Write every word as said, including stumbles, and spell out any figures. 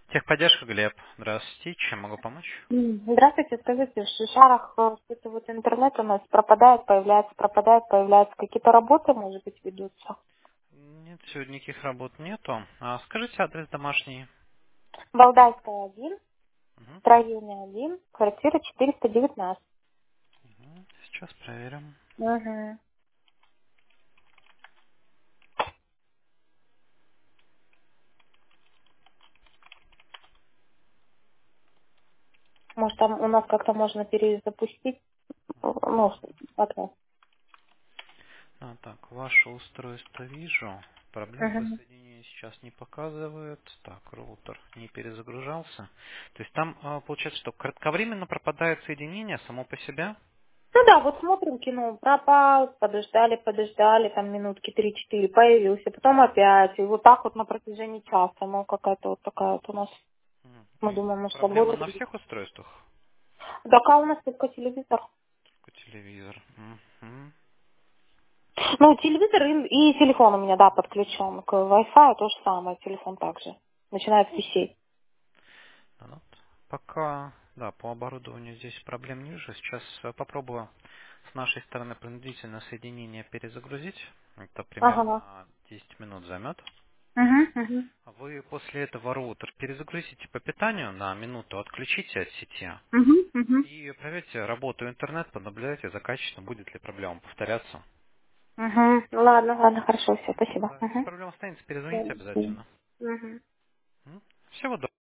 Техподдержка, Глеб. Здравствуйте. Чем могу помочь? М, Здравствуйте, скажите, в Шишарах э, что-то вот интернет у нас пропадает, появляется, пропадает, появляется. Какие-то работы, может быть, ведутся? Нет, сегодня никаких работ нету. А скажите адрес домашний. Валдайская один, Мгм. строение один, квартира четыреста девятнадцать. Мгм. Сейчас проверим. Угу. Может, там у нас как-то можно перезапустить? Ну, окно. А, так, ваше устройство вижу. Проблем по Угу. соединению сейчас не показывает. Так, роутер не перезагружался. То есть там а, получается, что кратковременно пропадает соединение само по себе? Ну да, вот смотрим кино, пропал, подождали, подождали, там минутки три-четыре, появился, потом опять, и вот так вот на протяжении часа, ну какая-то вот такая вот у нас, М, мы думаем, может Проблема работать. на всех устройствах? Да, а у нас только телевизор. Только телевизор. Мгм. Ну, телевизор и, и телефон у меня, да, подключен к Wi-Fi, то же самое, телефон также. Начинает висеть. Ну, вот. Пока, да, по оборудованию здесь проблем не вижу. Сейчас э, попробую с нашей стороны принудительно соединение перезагрузить. Это Ага. примерно десять минут займет. Угу, угу. А вы после этого роутер перезагрузите по питанию на минуту, отключите от сети Угу, угу. и проверьте работу интернет, понаблюдайте за качеством, будет ли проблема повторяться. Угу. Ладно, ладно, хорошо, все, спасибо. Да, если Угу. проблема останется, перезвоните обязательно. Угу. М? Всего доброго.